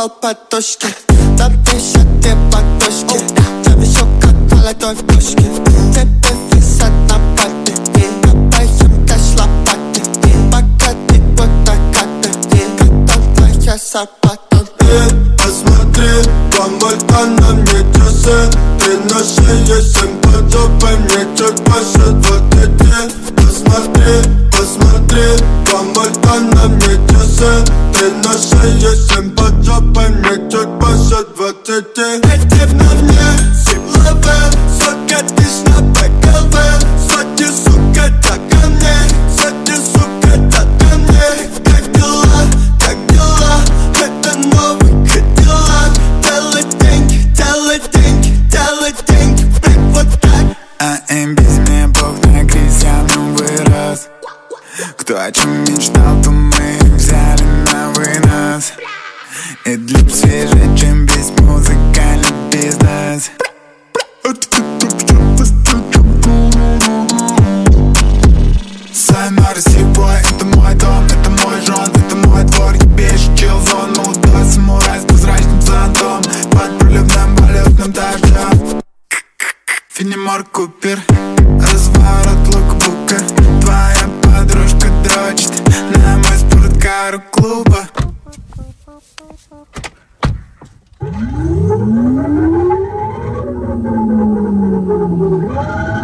упал подушки. Напишет ты подушки. Я вижу, как молодой в пушке. Тебе висят на папе. Копаем кэш лопаты. Пока ты вот накаты. Когда твоя зарплата. Посмотри, помолка на мне часы. 3 на 6, 7 под жопой. Мне чуть больше 20. Посмотри, помолка на мне часы. 3 на 6, 7 под жопой. Мне чуть больше 20. Эти на мне силовые. Сука, ты ж на ПКВ. Сзади, сука, так ко мне. Сзади, сука, так ко мне. Как дела, как дела? Это новый Кадиллак. Делай деньги, делай деньги, делай деньги. Блин, вот так. А им без меня Бог на кризис, я в нем вырос. Кто о чем мечтал, то мы взяли на вынос. И для свежее, чем весь музыкальный бизнес. Сайнар Сибой, это мой дом, это мой жон, это мой двор. Ебешь чилзон, молодой самурай с прозрачным зонтом. Под проливным валютным дождем. Фенимор Купер, разворот лукбука. Твоя подружка дрочит на мой спорткар у клуба. Thank you.